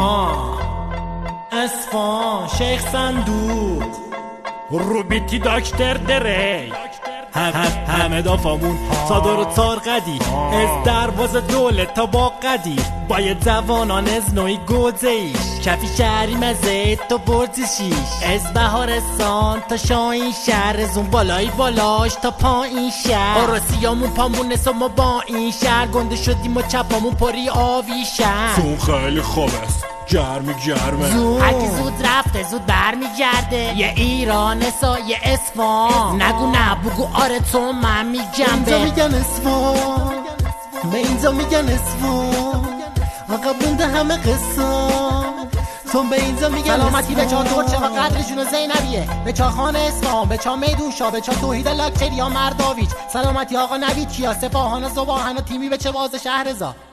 اصفهان شیخ صندوق روبیتی دکتر دری همه دافامون صادر و تارقدی از دروازه دولت تا با قدی باید زوانان از نوعی گوزهیش کفی شهری مزید تا برزشیش از بهارستان تا شاین شهر از اون بالایی بالاش تا پایین شهر آراسیامون پامون نسا ما با این شهر گنده شدیم و چپامون پاری آوی شهر سون خیلی خوب است گرمه هرکی زود رفته زود برمیگرده یه ایران سا یه اصفهان نگو نه بگو آره تو من میگم اینجا میگن اصفهان به اینجا میگن اصفهان آقا بونده همه قصان تو به اینجا میگن سلامتی به چا ترچه و قدر جون زینبیه به چا خان اصفهان به چا میدون شاه به چا توحید لاکچریا مرداویچ سلامتی آقا نوید کیا سپاهان و زباهن و تیمی به چه باز شهرزا